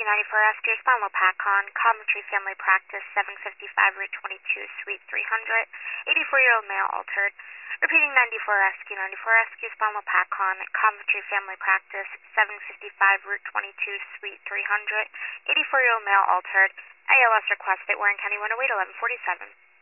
Rescue 94 Rescue, Spinal Pacon, Coventry Family Practice, 755 Route 22, Suite 300, 84-year-old male altered. Repeating 94 Rescue, 94 Rescue, Spinal Pacon, Coventry Family Practice, 755 Route 22, Suite 300, 84-year-old male altered. ALS request that Warren County 108 1147.